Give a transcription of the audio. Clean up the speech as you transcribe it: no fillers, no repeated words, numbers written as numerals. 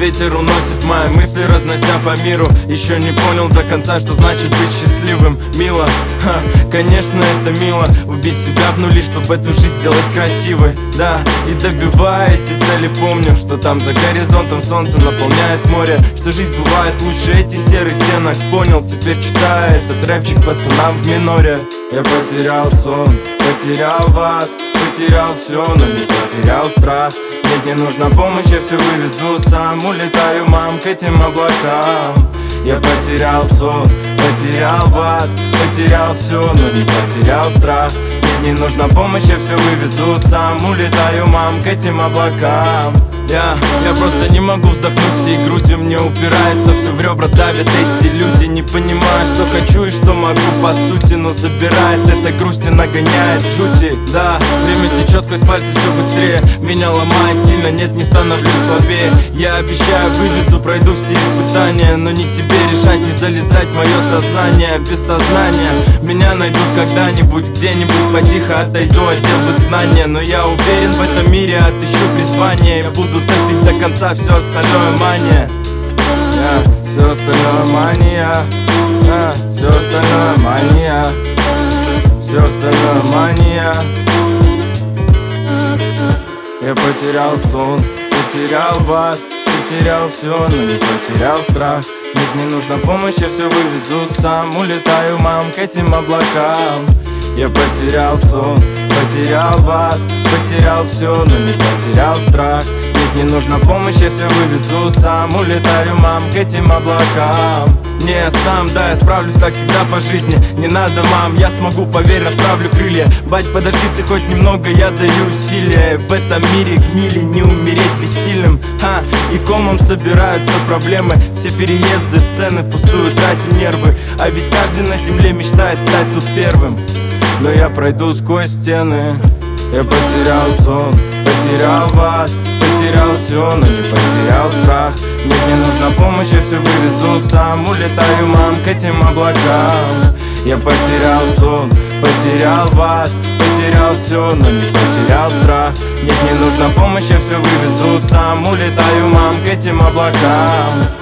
ветер уносит мои мысли, разнося по миру. Еще не понял до конца, что значит быть счастливым. Мило, конечно это мило, убить себя в нули, чтобы эту жизнь сделать красивой. Да, и добивая эти цели, помню, что там за горизонтом солнце наполняет море, что жизнь бывает лучше этих серых стенок. Понял, теперь читаю этот рэпчик пацанам в миноре. Я потерял сон, потерял вас, потерял все, но не потерял страх. Нет, не нужна помощь, я все вывезу сам. Улетаю, мам, к этим облакам. Я потерял сон, потерял вас, потерял все, но не потерял страх. Нет, не нужна помощь, я все вывезу сам. Улетаю, мам, к этим облакам. Я просто не могу вздохнуть всей грудью, мне упирается, все в ребра давят эти люди. Не понимаю, что хочу и что могу по сути, но забирает эта грусть и нагоняет жути. Да, время течет сквозь пальцы все быстрее, меня ломает сильно, нет, не становлюсь слабее. Я обещаю, вывезу, пройду все испытания, но не тебе решать, не залезать в мое сознание. Без сознания меня найдут когда-нибудь, где-нибудь потихо отойду, отдел в изгнание. Но я уверен, в этом мире отыщу призвание. Я буду топить до конца, все остальное мания. Все остальное мания. Все остальное мания. Все остальное мания. Я потерял сон, потерял вас, потерял все, но не потерял страх. Нет, не нужна помощь, я все вывезу сам. Улетаю, мам, к этим облакам. Я потерял сон, потерял вас, потерял все, но не потерял страх. Нет, не нужна помощь, я все вывезу сам. Улетаю, мам, к этим облакам. Не сам, да, я справлюсь так всегда по жизни. Не надо, мам, я смогу, поверь, расправлю крылья. Бать, подожди ты хоть немного, я даю усилия. В этом мире гнили, не умереть бессильным. И комом собираются проблемы. Все переезды, сцены, впустую тратим нервы. А ведь каждый на земле мечтает стать тут первым. Но я пройду сквозь стены. Я потерял сон, потерял вас, потерял все, но не потерял страх. Нет, не нужна помощь, я все вывезу сам. Улетаю, мам, к этим облакам. Я потерял сон, потерял вас, потерял все, но не потерял страх. Нет, не нужна помощь, я все вывезу сам. Улетаю, мам, к этим облакам.